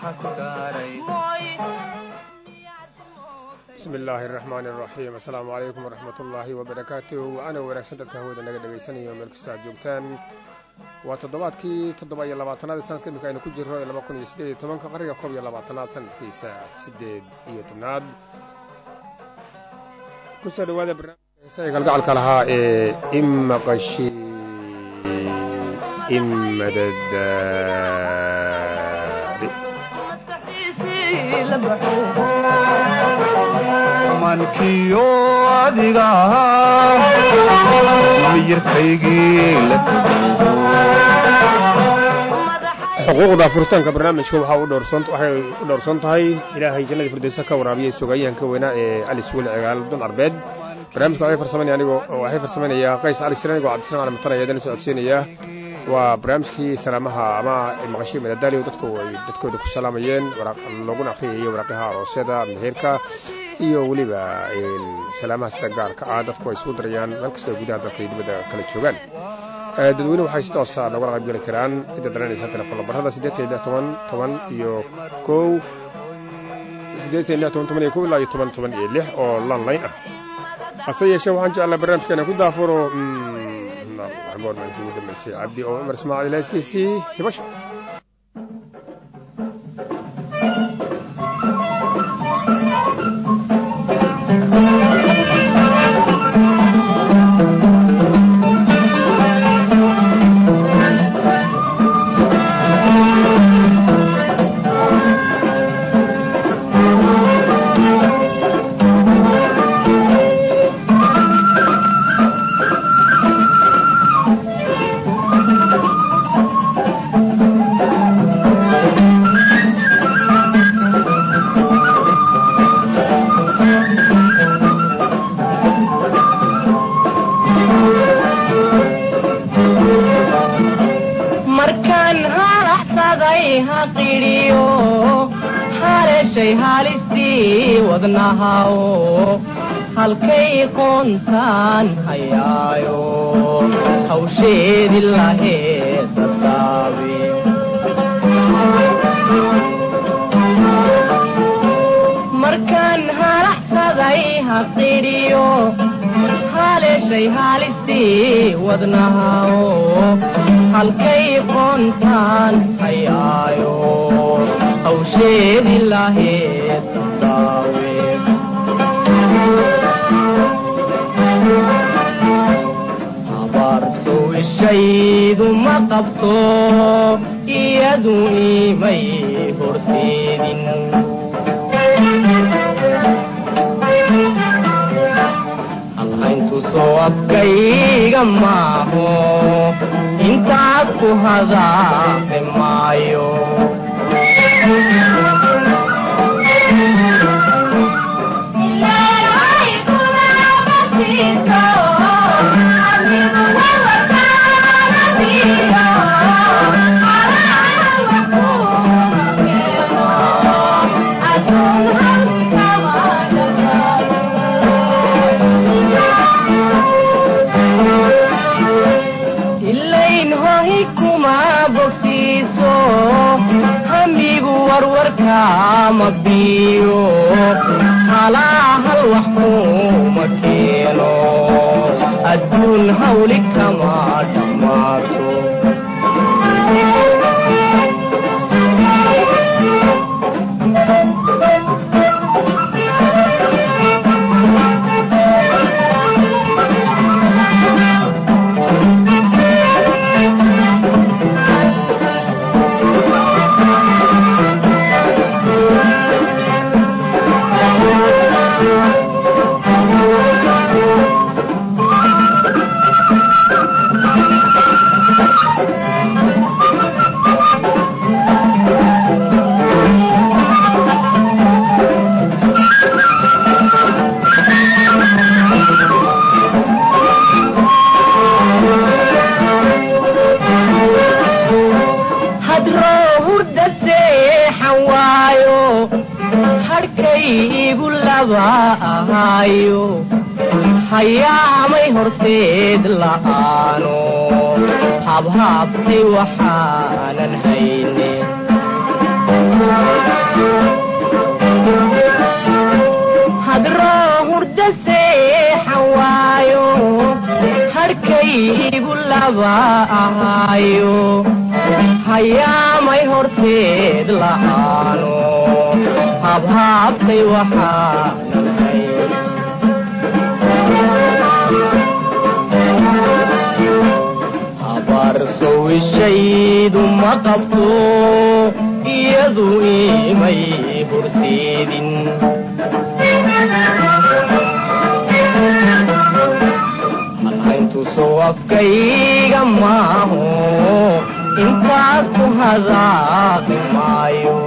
بسم الله الرحمن الرحيم السلام عليكم ورحمة الله وبركاته وأنا ورحمة الله نجد يوم الكساد جوتان وتضبطكي تضبط يلا بعضنا سنة كم كانوا كجرا يلا بكون يسديد طبعا كقرية قوي يلا بعضنا سنة كيسة سديد يتمناد كسر هذا برنامج سيقال قال كلها إما قشي إما دداري mankiyo adiga miyirkaygii la xuquuqda furitaanka barnaamijka waxay u dhowrsan tahay ilaahay jannada firdawsa ka waraabiyay sugayaanka weynaa ee Ali Suul Cigaal Dun Arbeed barnaamijka waxay farsameynaya Qays Ali Shirani oo Cabdi Salaam Matana ayadana socodsiinaya waa barnaamijkii salaamaha ama maqashii madadaaliyo dadkooda ku salaamayeen laguna akhriyay waraqaha aroosada meherka iyo waliba salaamaha sida gaarka ah dadku ay isku darayaan halkasta gudaha dalka iyo dibadda kala joogaan dadweyne waxay si toos ah noga qayb gali karaan cidda daranaysa telefoon lambarada 810 iyo 1 810 ilaa 10 oo landline ah hase yeeshee waxaan jeclaa barnaamijkan ku daafuro أقول من هو دمسي عبدي أو عمر إسماعيل إسكيسي يبشر halkay qoontaan hayaayo hawsheedi laheed dadaabi markaan halaxsaday haqidhiyo haleeshay haalistii wadnahao halkay qoontaan hayaayo hawsheedi laheed dadaabi abaarsow ishaydu ma qabto iyadu imay horseedin halhayntu soo abkayga maaho intaad ku hadaafe maayo mabiyo halahal wax kuma keeno adduun hawli kama dhammaato hayaamay horseed la'aano habhaabtay waxaanan haynin haba ahaayo hayaamay horseed la'aano habhaabtay waxaanan hayn habarsow ishaydu ma qabto iyadu imay horseedin halhayntu soo afkayga maaho intaad ku hadaaqi maayo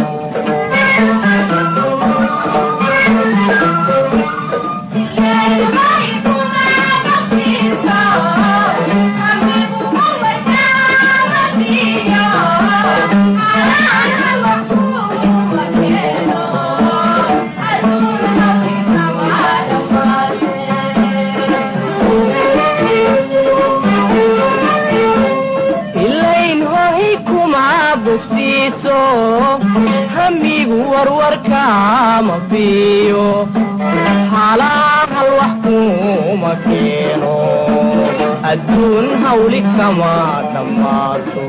hamigu warwarka ma fiyo halahal wax kuma keeno adduun hawli kama dhammaato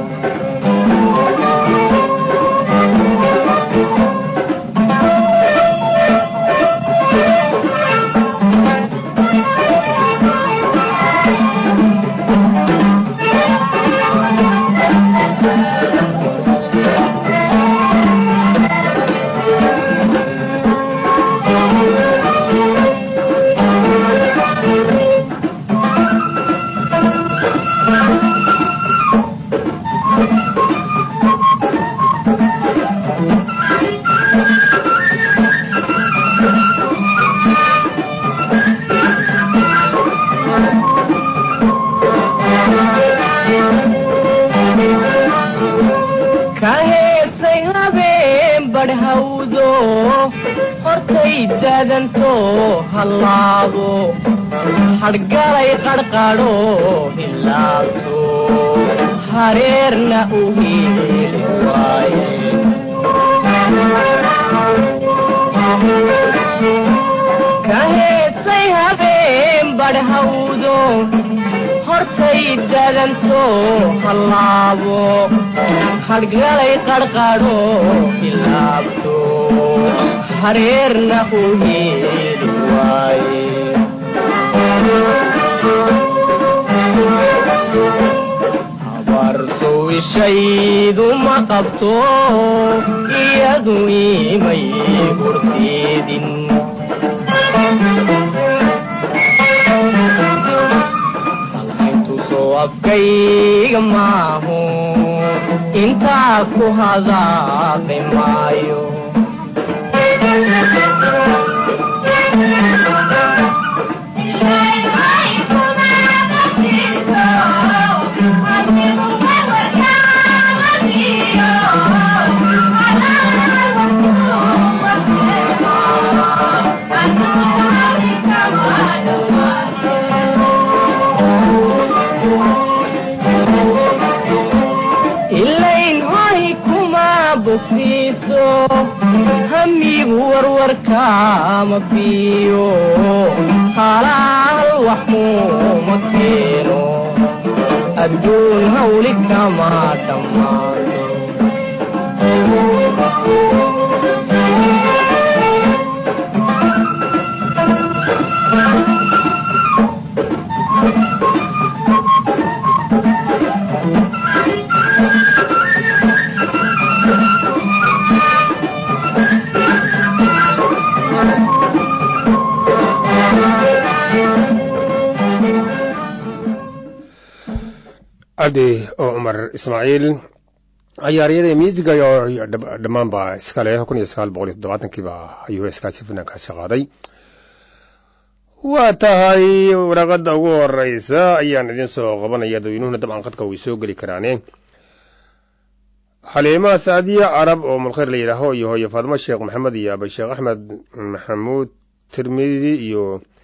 halaabo hadhgalay qarqadho hilaabto hareerna u heli waaye ka heesay habeen badhhawdo hortay dadanto halaabo hadhgalay qarqadho hilaabto hareerna u heli waaye habarsow ishaydu ma qabto iyadu imay horseedin halhayntu soo afkayga maaho intaa ku hadaaqi maayo hamigu warwarka ma fiyo halahal wax kuma keeno adduun hawli kama dhammaato cabdi oo cumar ismaaciil ciyaaryada miisiga iyo dhammaan baa iskale 1970kiiba ayuu heeskaasi finaankaasi qaaday waa tahay waraqada ugu horeysa ayaan idin soo qabanaya dadweynuhuna dabcan qadka way soo geli karaane xaliima saadiya carab oo mulkhayr la yidhaaho iyo hooyo faadimo sheekh maxamed iyo aba sheekh axmed maxamuud tirmidi iyo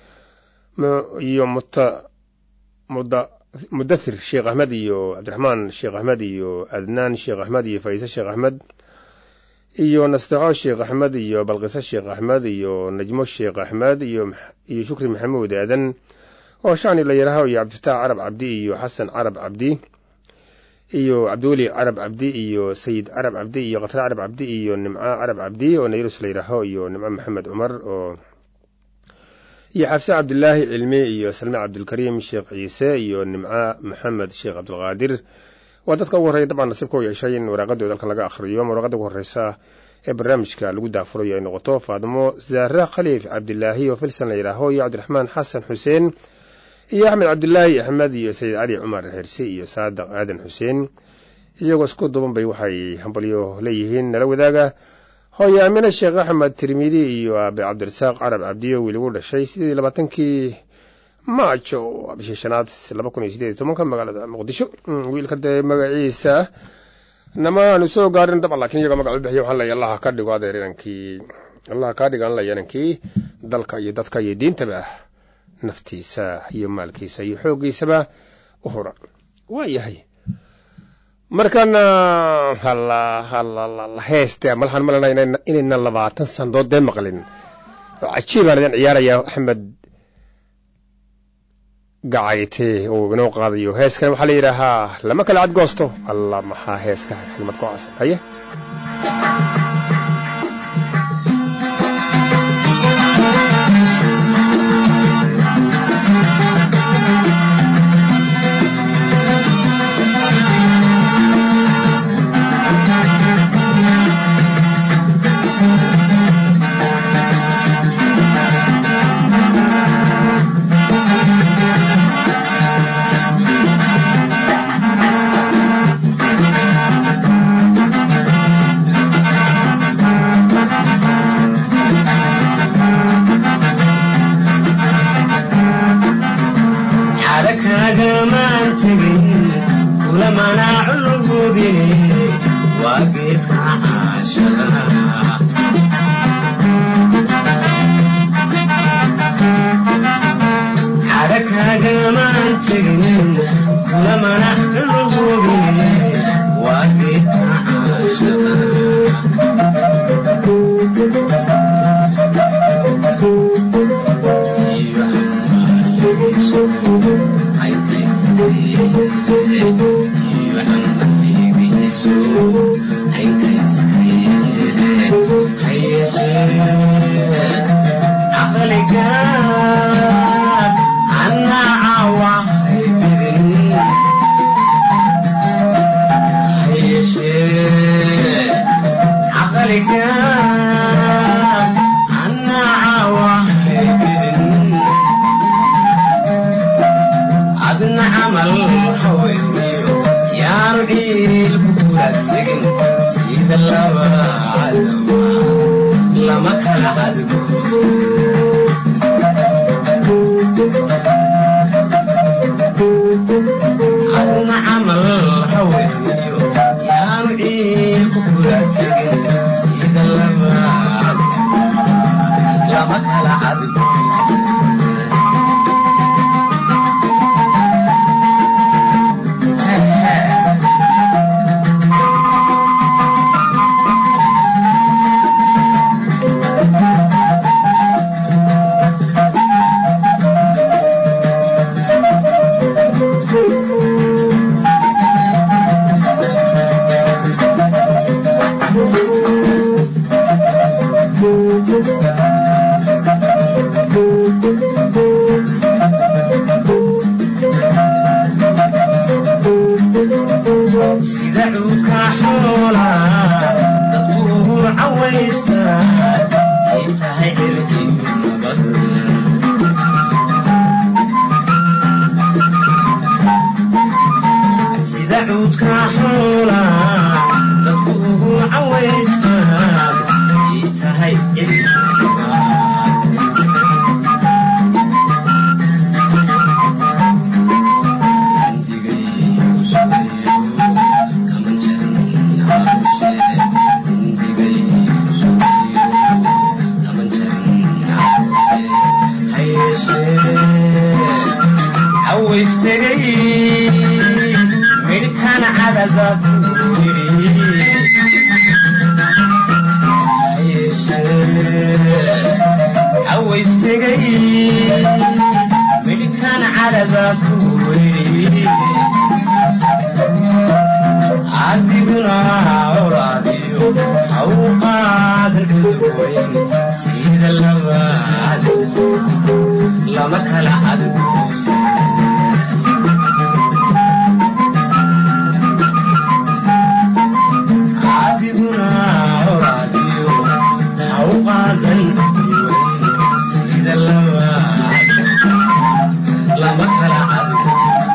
mudathir sheekh axmed iyo cabdiraxmaan sheekh axmed iyo adnaan sheekh axmed iyo fayse sheekh axmed iyo nastaxo sheekh axmed iyo balqiso sheekh axmed iyo najmo sheekh axmed iyo shukri maxamuud aadan oo shaani la yiraahdo iyo cabdifataah carab cabdi iyo xasan carab cabdi iyo cabdiweli carab cabdi iyo sayid carab cabdi iyo qatr carab cabdi iyo nimca carab cabdi oo nayrus la yiraahdo iyo nimca maxamed umar oo iyo xafsa cabdullaahi cilmi iyo salma cabdulkariim sheekh ciise iyo nimca maxamed sheekh cabdulqaadir waa dadka ugu horreeya dabcan nasiibka u yeeshay in waraaqadooda dalka laga akhriyo waraaqada ugu horreysa ee barnaamijka lagu daafurayo ay noqoto faadimo zaare khaliif cabdilaahi oo filsan la yidhaaho iyo cabdiraxmaan xasan xuseen iyo axmed cabdilaahi axmed iyo sayid cali cumar xirsi iyo saadaq aadan xuseen iyagoo isku duban bay waxay hambalyo leeyihiin nala wadaaga hooye aamine sheekh axmed tirmidi iyo aabe cabdirasaaq carab cabdiyo wiil ugu dhashay 28 maajo bishii shanaad 2018 magaalada muqdisho wiilka dee magaciisa namaanu soo gaarin dabcan laakiin iyaga magac u bixiyo waxaan leeyahay allah ka dhigo adeerankii allah ka dhigan leeyanankii dalka iyo dadka iyo diintaba naftiisa iyo maalkiisa iyo xoogiisaba u hura waa yahay markana halla heeste malahan malana inayna 20 sandood dee maqlin oo cajiib aan idin ciyaaraya axmed gacayte oo inoo qaadayo heeskan waxaa la yidhaahaa lama kala cadgoosto alla maxaa heeska xilmad ku caasan haye عمل حويني يا رعيل كبرت سيد الله hawqaad weyn sida labaad lama kala adgo adiguna oraadiyo hawqaadan weyn sida labaad lama kala adgo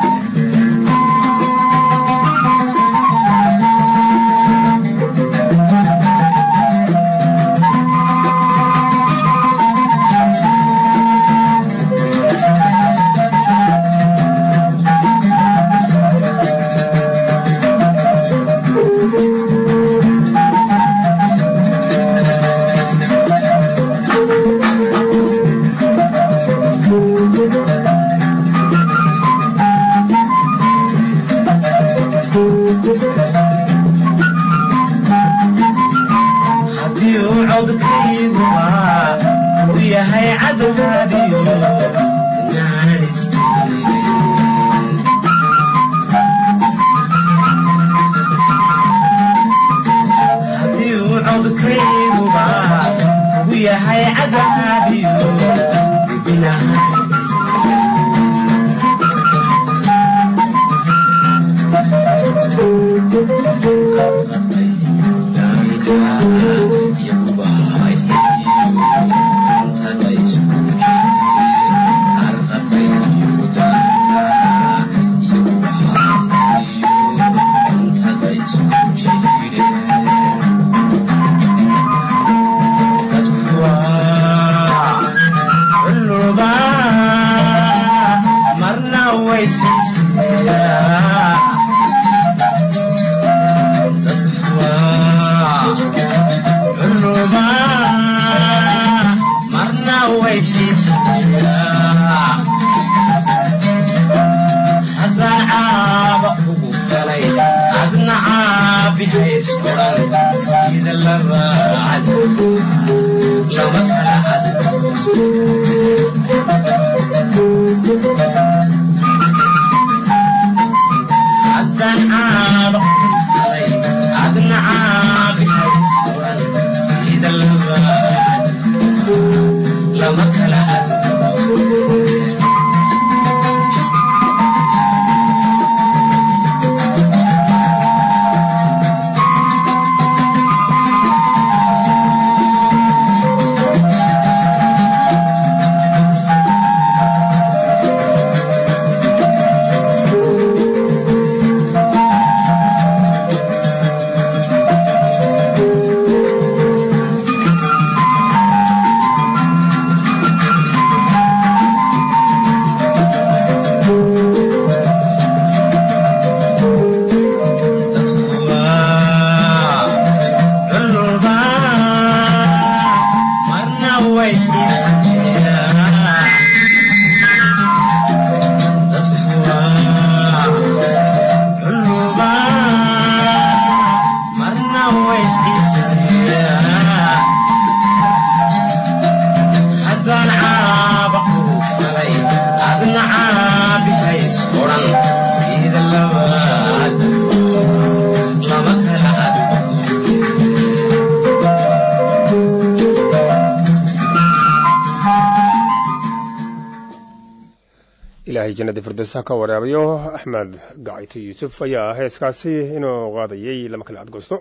ilaahay jannada firdawsa ka waraabiyo axmed gacayto yuusuf ayaa heeskaasi inuu qaadayay lama kala cadgoosto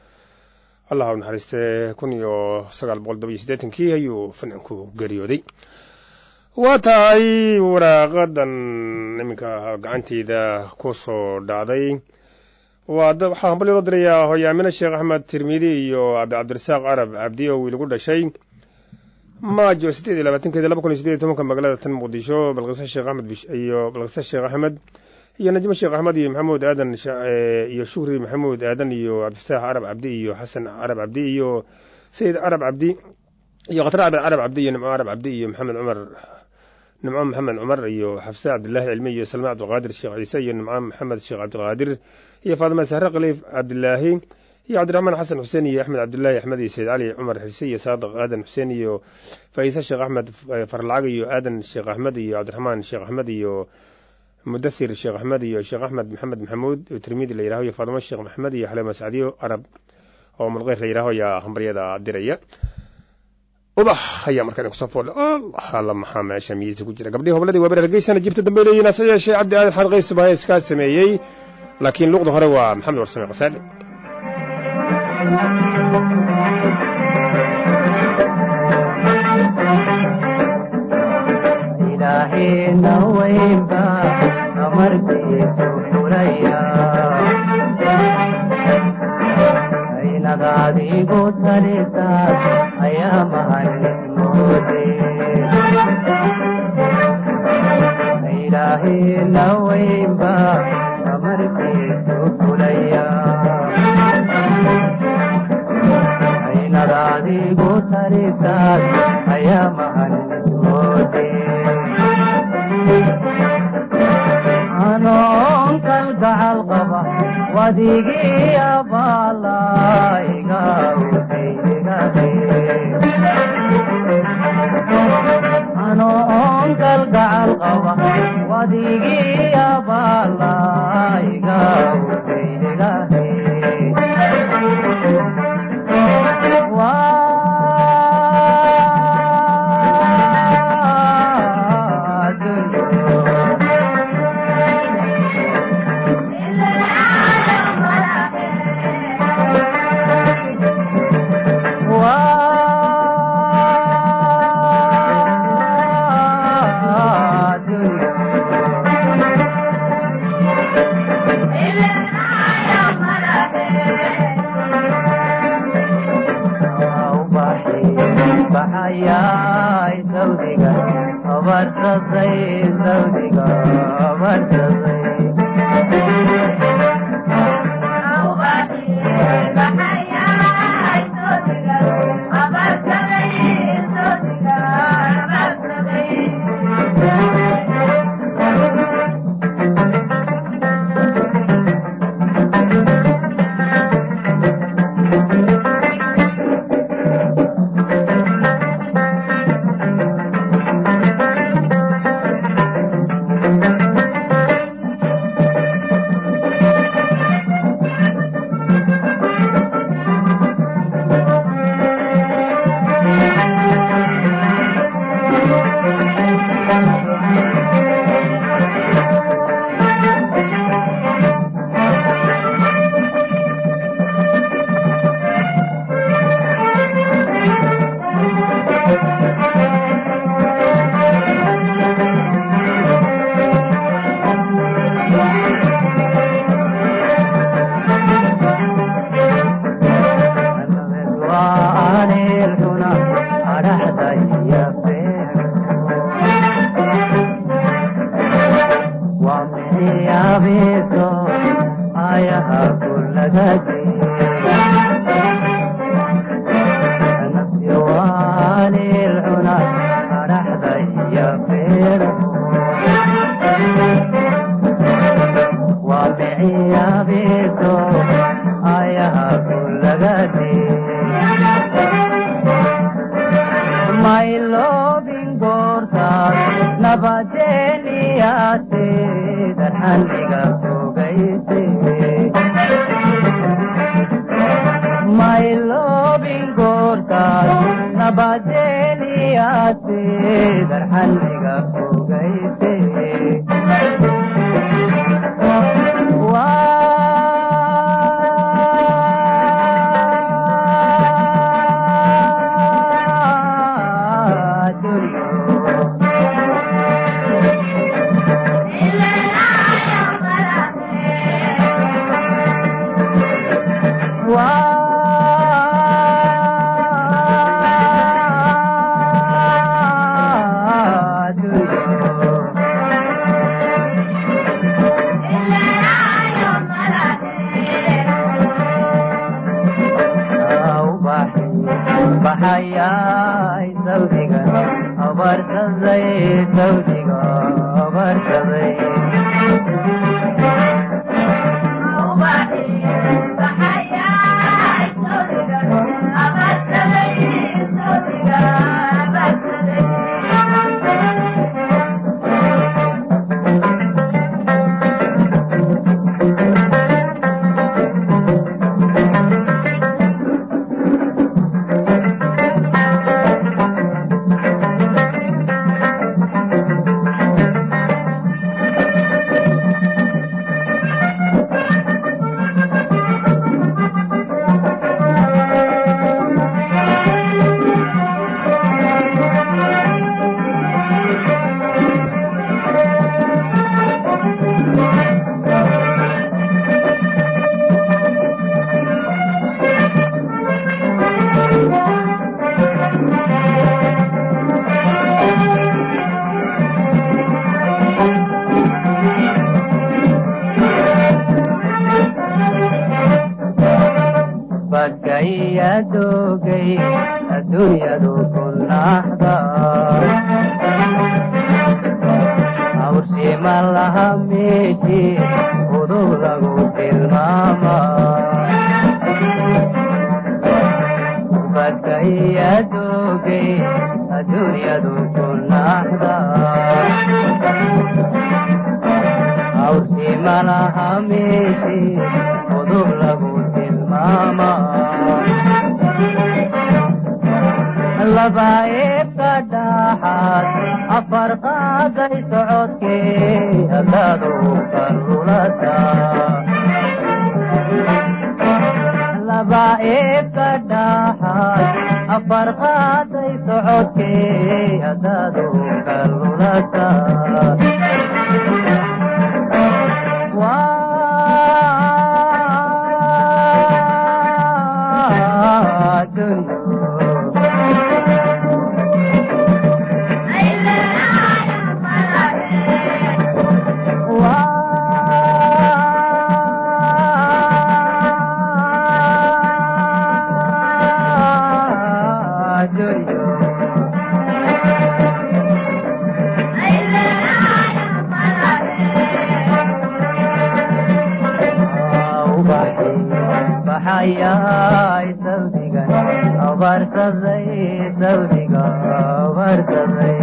allah u naxariistee 1987 ayuu fanaanku geeriyooday waa tahay waraaqadan iminka gacanteyda ku soo dhacday waxaa hambali loo dirayaa hooyaamina sheekh axmed tirmidi iyo cabdirasaaq carab cabdi oo wiil ugu dhashay maajo 28 magaalada tan muqdisho balqisa sheekh axmed iyo najmo sheekh axmed iyo maxamuud aadan iyo shukri maxamuud aadan iyo cabdifataax carab cabdi iyo xasan carab cabdi iyo sayid carab cabdi iyo khatar carab cabdi iyo nimco carab cabdi iyo maxamed cumar iyo xafsa cabdilaahi cilmi iyo salma cabdilqaadir sheekh ciise iyo nimco maxamed sheekh cabdilqaadir iyo faadima sahre khaliif cabdilaahi iyo cabdiraxmaan xasan xuseen iyo axmed cabdilaahi axmed iyo sayid cali cumar xirse iyo saadiq aadan xuseen iyo faiisa sheekh axmed farlacag iyo aadan sheekh axmed iyo cabdiraxmaan sheekh axmed iyo mudathir sheekh axmed iyo sheekh axmed maxamed maxamuud tirmidi la yidhaho iyo faadimo sheekh maxamed iyo xaleema sacdiyo carab oo mulqeyr la yidhaaho ayaa hambaryada diraya ubax ayaa markaan ku safoo allah alla maxaa meesha miyiisa ku jira gabdhii hobladii waa barargeysana jibta dambe leeyihiin ase yeeshee cabdi aadan xad qays baa iskaa sameeyey laakiin luuqda hore waa maxamed warsame qasaali ilaahina weynba amarkiisu furaya aynadaadigu talisaas ayaa mahanismoode ilaahina weynba amarkiisu furaya aynadaadigu talisaas ayaa mahanismoode anoon kalgacal qaba wadigii abaalaiga anoon kalgacal qaba wadigii abaalaiga الدنيا كل لحظة أورشي مالها ميشي خذوا لغو في الماما وبكي دوقي الدنيا كل لحظة أورشي مالها ميشي خذوا لغو في الماما لبايب كداحات أفرقا زي سعودكي أدادو كالرولتا لبايب كداحات أفرقا زي سعودكي أدادو كالرولتا يا سوديغا أبارك زي سوديغا أبارك زي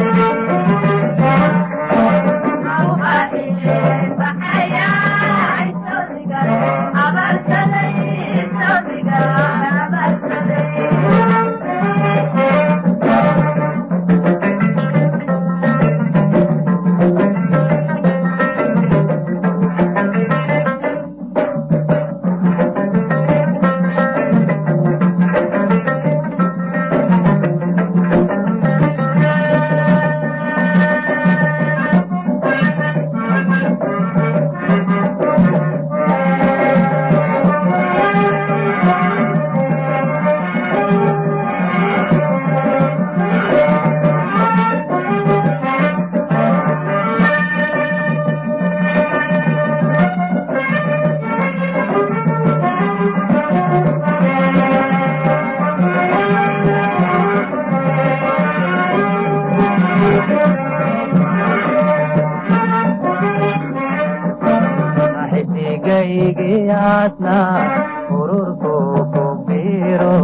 حسيقيقياتنا مروركو كبيرو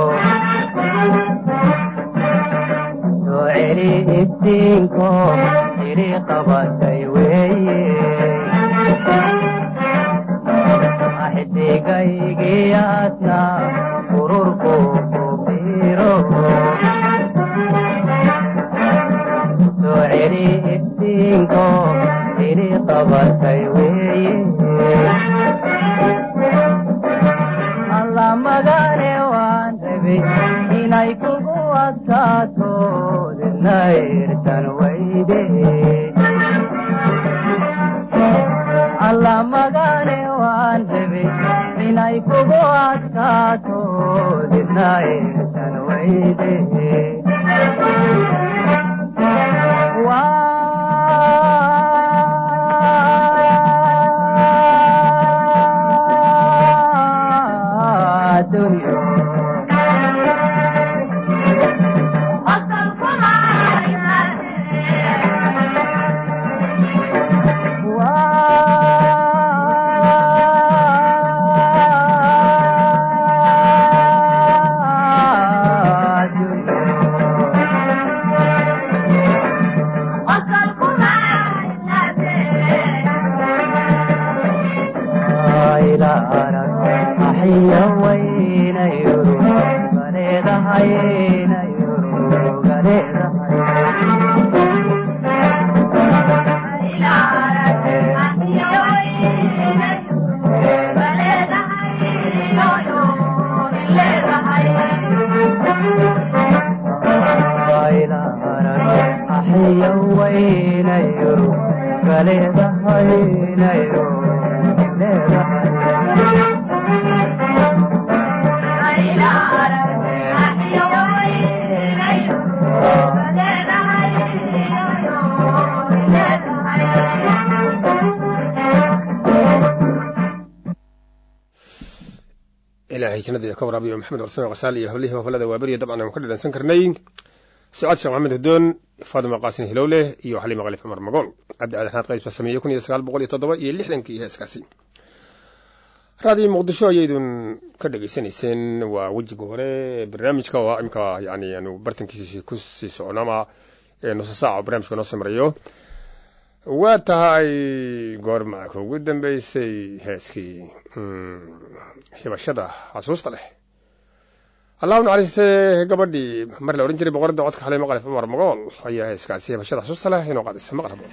سوعري الدينكو إلي قبطي ويي حسيقيقياتنا مروركو كبيرو سوعري الدينكو إلي قبطي ويي الله مغاني وان ربي إناي كوكو أكاتو للناير تنويدي الله مغاني وان ربي إناي كوكو أكاتو للناير تنويدي ilaahay jannada ka waraabiyo maxamed warsame qasaal iyo hablihii hoflada waabariya dabcan aan ka dhadhansan karnay سعاد شيخ محمد هدون فاطمة قاسم هلولة iyo xaliima qalif Umar Magool abdi adxaad qayb sameeyay 1907 iyo 60kii heeskaasi raadi muqdisho ayadun ka dhageysanayseen waa wajiga hore barnaamijka waa imka yani aanu bartankiisa ku sii soconama nus saac barnaamijka noo samreeyo waa tahay goorma ugu dambeysay heeskii hibashada xasuusta leh اللهم عليه قبدي مر لو رنجري بقرد عدك حلي مقلف عمر مقول هي اسكاسيه بشد حسوس له هنا قاعد اسمع مقرب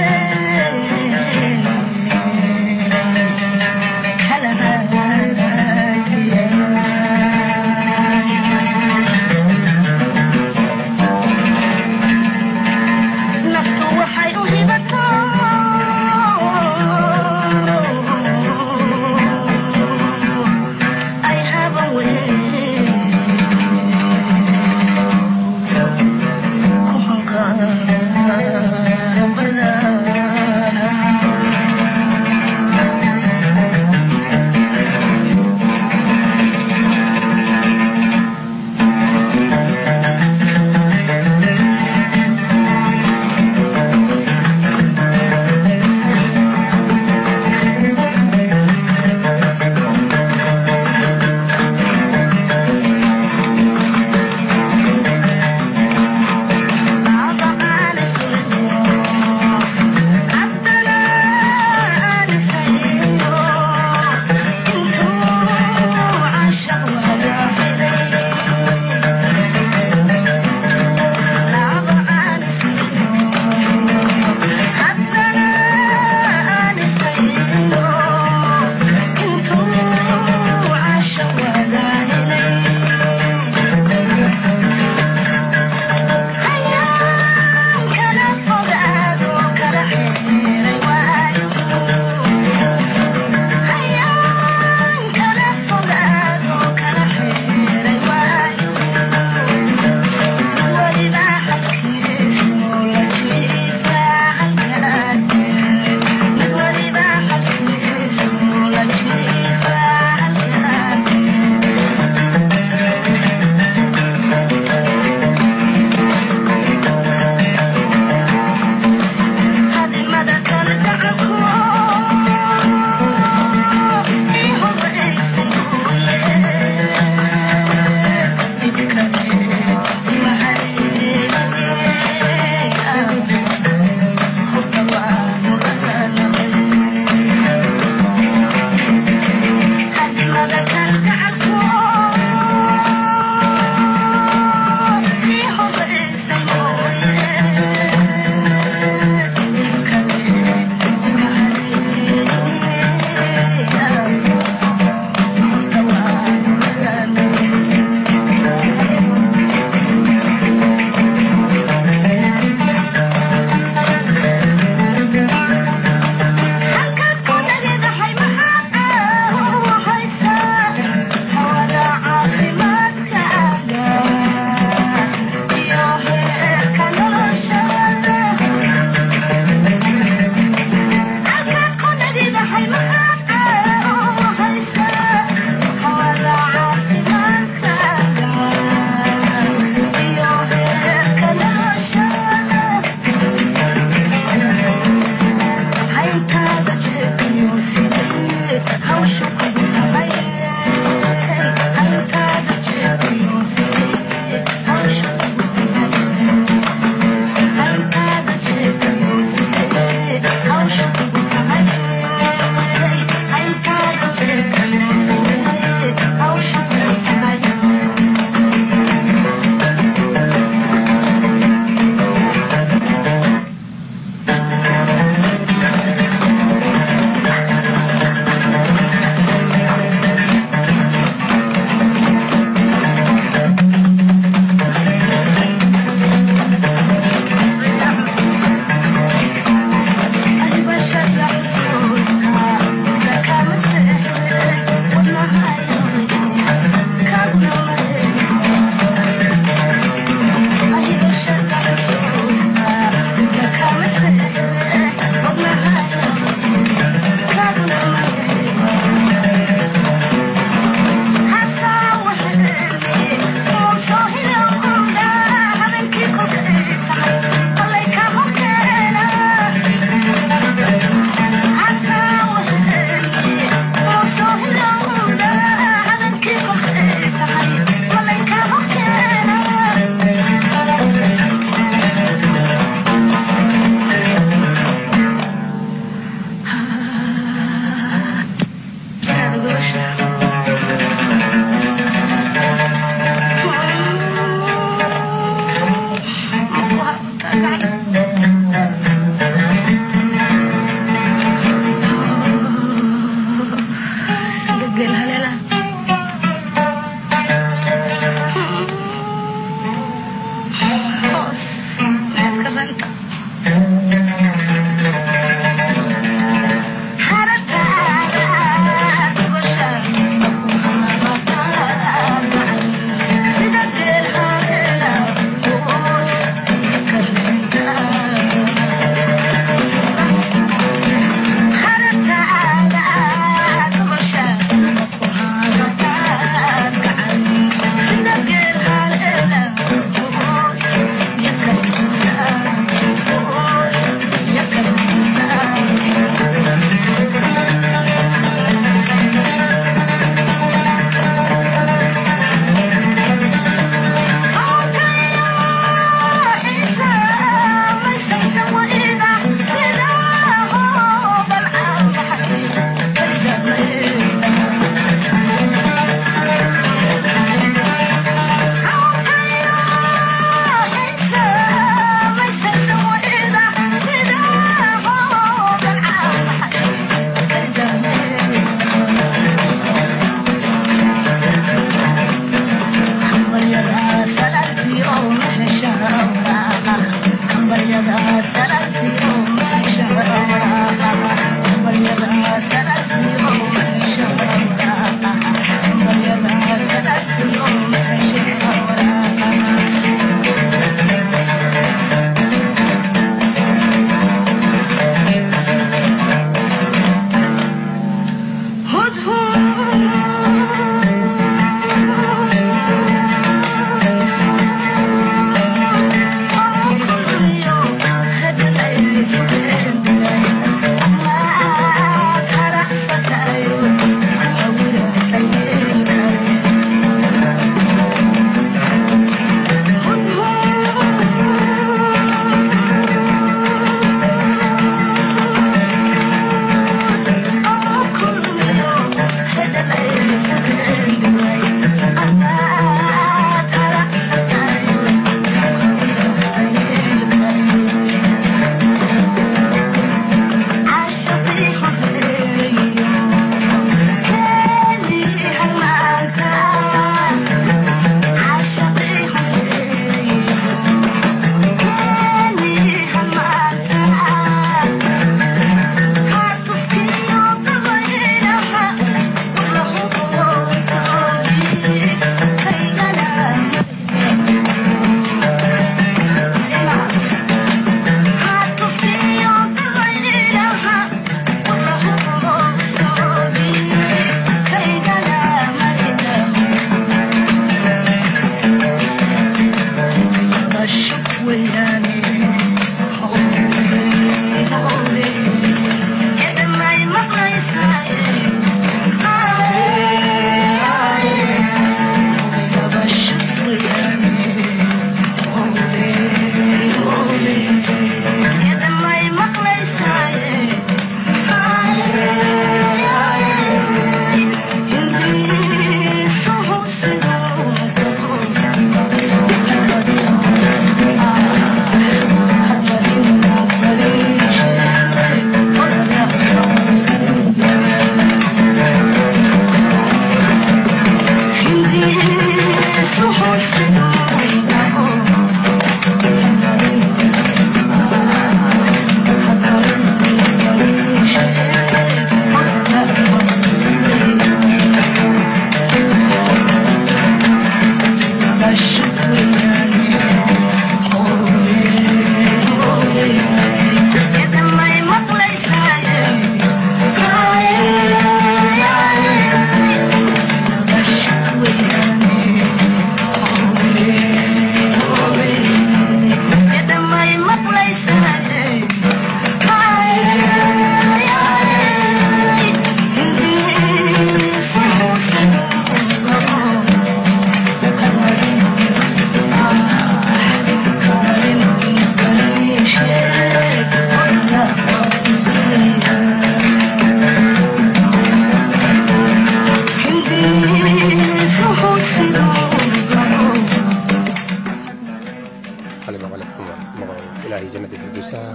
la la la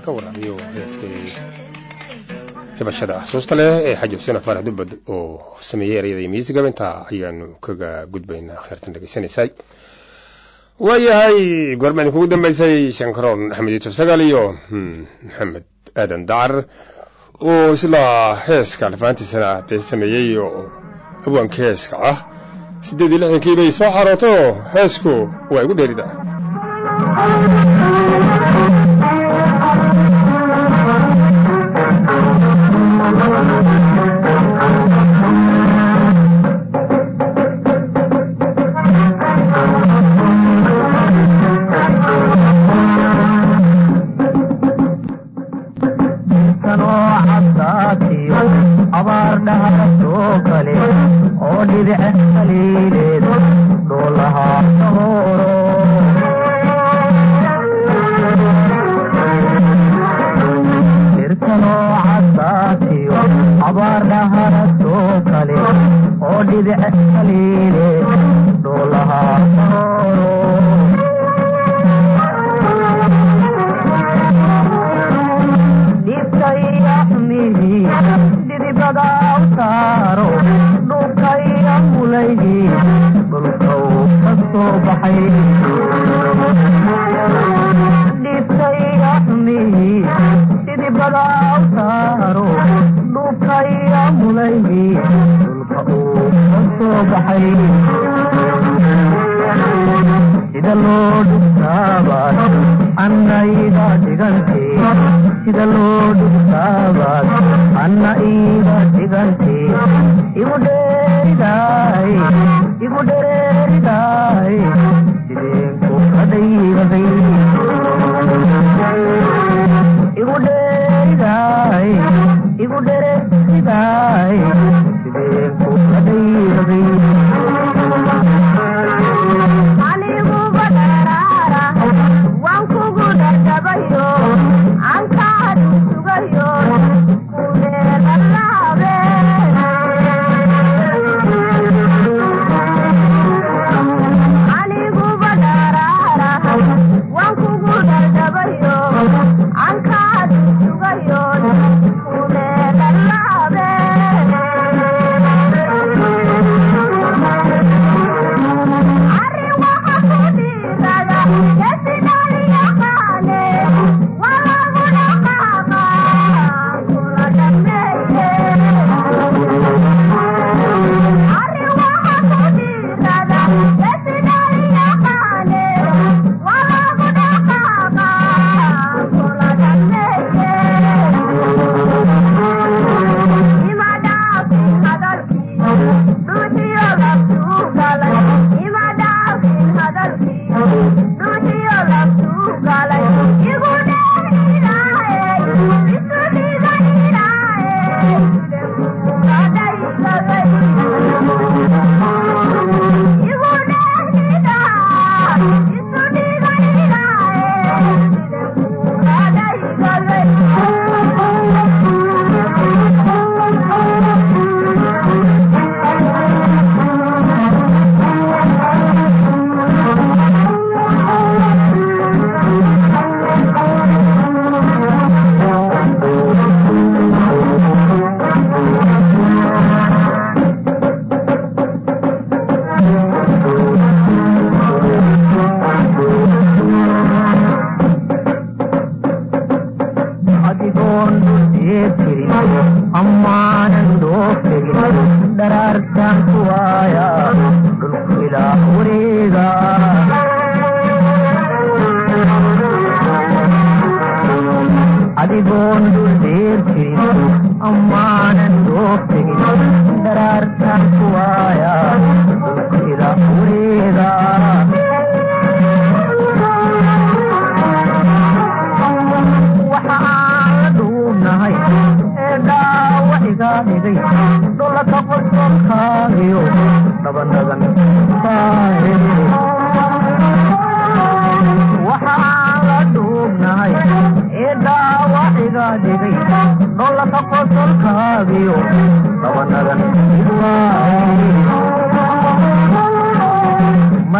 ka warramayo heeskii hibashada xasuusta leh ee xaji xuseen faarax dubad oo sameeyay erayada miisiga inta ayaanu kaga gudbaynaa khayrtan dhageysanaysay waayahay goormaan kugu dambaysay shankaroon axmed yuusuf sagaal iyo maxamed aadan dacar oo isla heeska lafaantiisana dee sameeyey oo haweenka heeska ah 86 bay soo xarooto heesku waa igu dheerida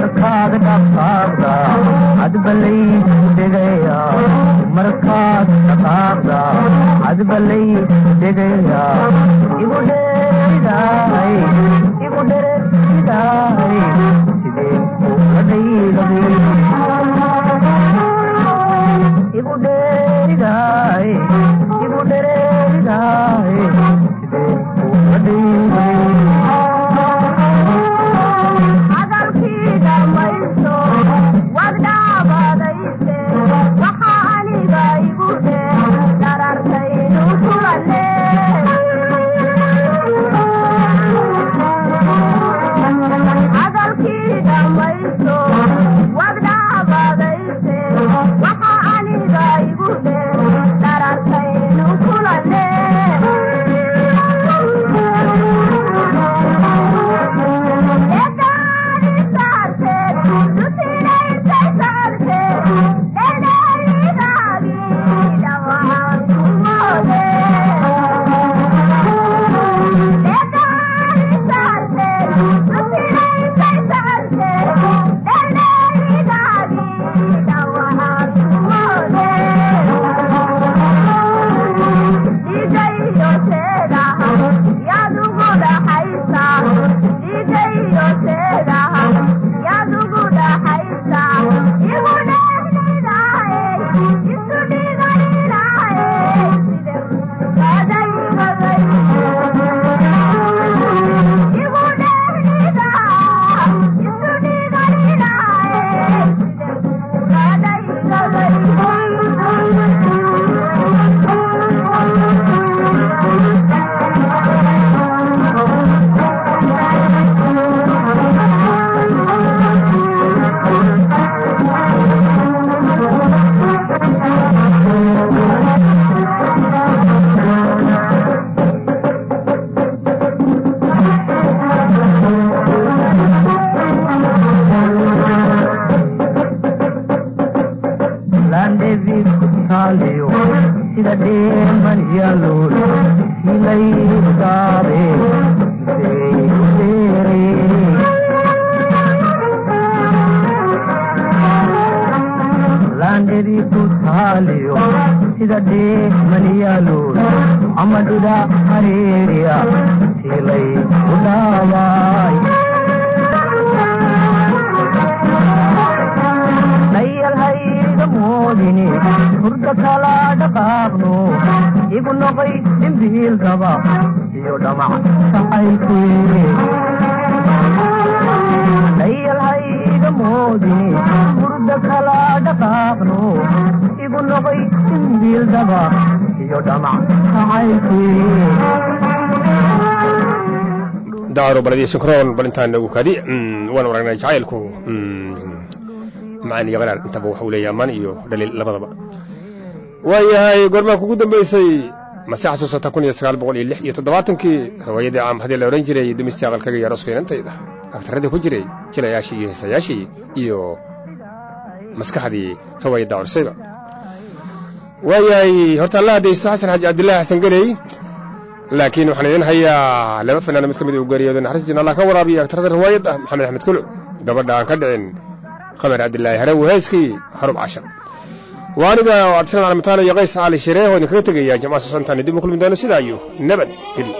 markaad dhaqaaqda cadbalay degaya igu dheeridaay igu dhereeridaay sideen uga dhaygaday igu dheeridaay igu dhereeridaay sideen uga dhaygaday daaro baladii sinkroon balintaan nagu kadi waan waragnay jacaylku macaan iyo qaraar intaba waxa uu leeyahay amaan iyo dhaliil labadaba waayahay goormaa kugu dambaysay mase xasuusata 1976kii riwaayadii caam hadii la oran jiray dumistii aqalkaga iyo arooskeenantayda aktaradii ku jiray jilayaashii iyo heesayaashii iyo maskaxdii riwaayadda cursayba waayahay horta allah hadaysto xasan xaaji cabdillaahi xasan galey laakiin waxaan idin hayaa laba fanaan mid kamid ah u geeriyooday naxariistii Allah ka waraabiyo aktarada riwaayadda maxamed axmed kulu gabadha aan ka dhicin qamar cabdillaahi harawi heeskii harub cashar waaniga abdisalaam almataale iyo qays ali shireeho idin kaga tagaya jamacada santaan dib u kulmi doono sida ayu nabad geli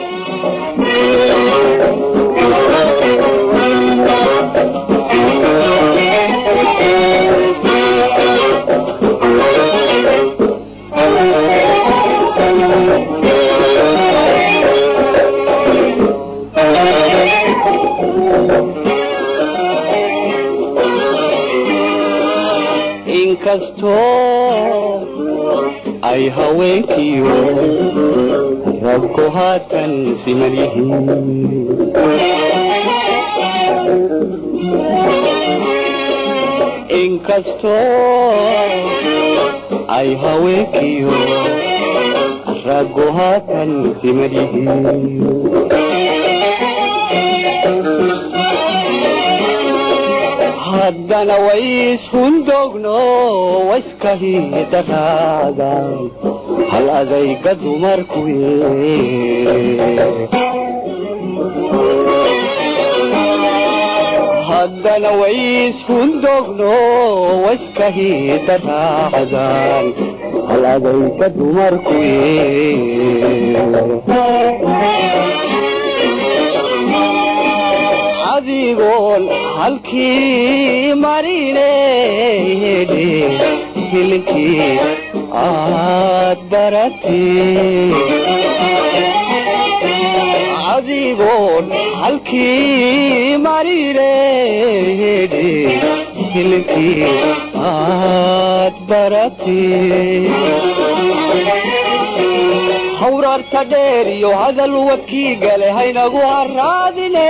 ay haweenkiyo rabku haatan siman yihiin inkastoo ay haweenkiyo rabku haatan siman yihiin haddana ways hundogno waiskahidaraadaan hal adayga dumarku haddana ways hundogno waiskahidaraadaan hal adayga dumarku adigoon halkii marine hilinkii aad baratay adigoon halkii marine hilinkii aad baratay hawrarta dheer iyo hadal wadkii gale haynagu haraadine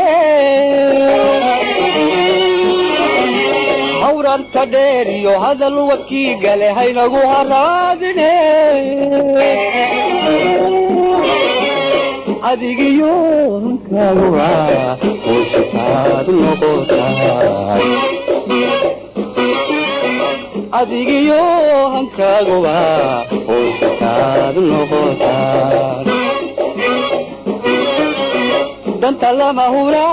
hawrarta dheer iyo hadal wadkii gale haynagu haraadine adigiyo hankaaguba hoositaad noqotaay adigiyo hankaaguba hoositaad noqotaay danta lama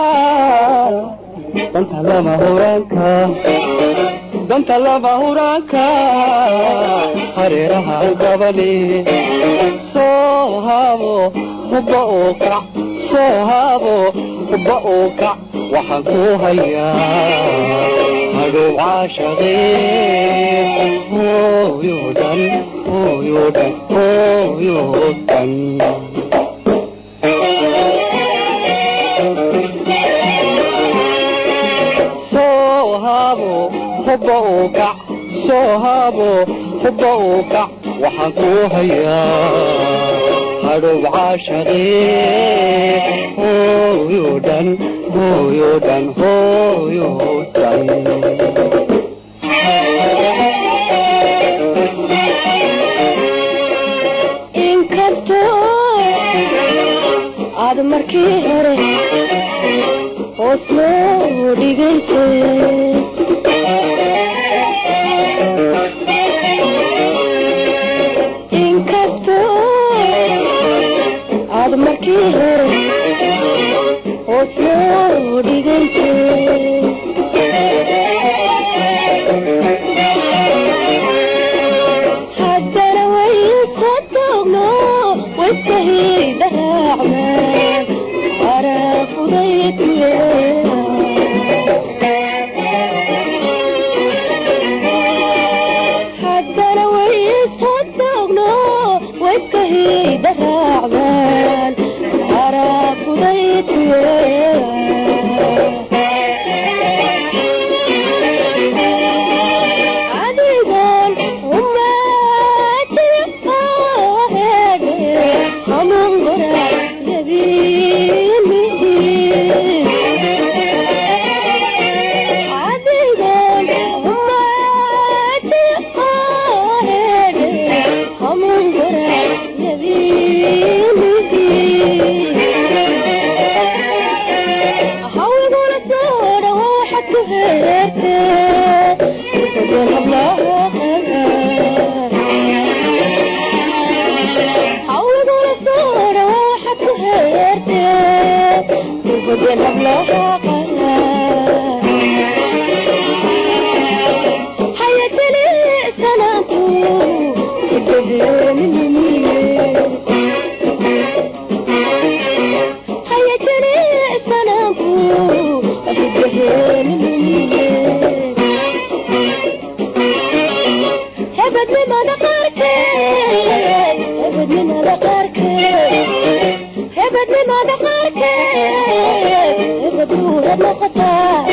huraanka hareeraha gabadhi soo habo hubba oo kac soo habo hubba oo kac waxaan ku hayaa hadhow caashaqee hooyo dhan soo habo hubba oo kac soo habo hubba oo kac waxaan ku hayaa hadhow caashaqee hooyo dhan inkastoo aad markii hore hoos loo dhigaysay inkastoo aad markii hore hoos loo dhigaysay haddana way soo toogno waystahidaraacnaan araafudaytye haddana way soo toogno waystahidaraacnaan araafudaytye hebednimada qaarkeed hebedruuda noqotaa